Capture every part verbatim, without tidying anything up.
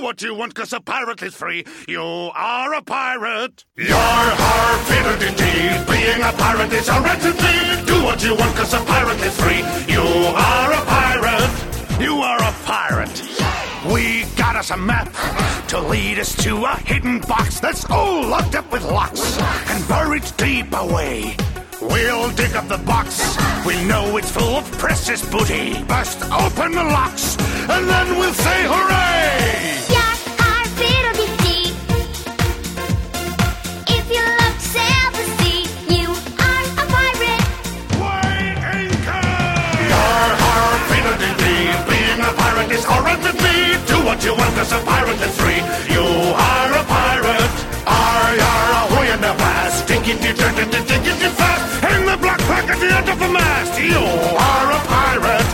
what you want, cause a pirate is free. You are a pirate. You're har, fiddle-dee-dee. Being a pirate is a rat-a-tee. Do what you want, cause a pirate is free. You are a pirate. You are a pirate. We got us a map to lead us to a hidden box that's all locked up with locks and buried deep away. We'll dig up the box. We know it's full of precious booty. Bust open the locks, and then we'll say hooray! Yar, har, fiddle-dee-dee. If you love to sail the sea, you are a pirate. Weigh anchor! Yar, har, fiddle-dee-dee. Being a pirate is horrid to be. Do what you want, cause a pirate is free. You are a pirate. Ar, yar, ahoy in the blast. Diggity, diggity, diggity, fast. In the black pack at the end of the mast. You are a pirate.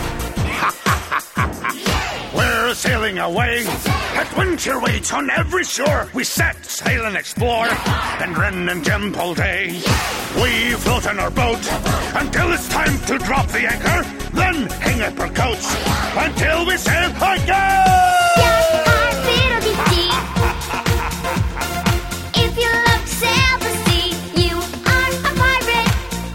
We're sailing away. Adventure waits on every shore. We set sail and explore, and Ren and Jem all day. We float on our boat until it's time to drop the anchor. Then hang up our coats until we sail again. Yar, har, fiddle-dee-dee. If you love to sail the sea, you are a pirate.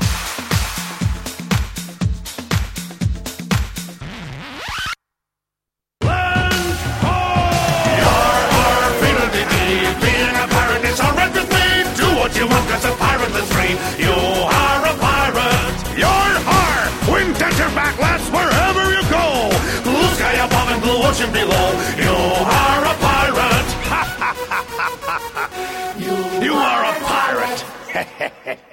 Land ho! Yar, har, fiddle-dee-dee. Being a pirate is a red with me. Do what you want, cause a pirate is free. You are a pirate. Yar, har! Wind at your back, lads, wherever you go. Blue sky above and blue ocean below. You are a pirate. You, you are a pirate.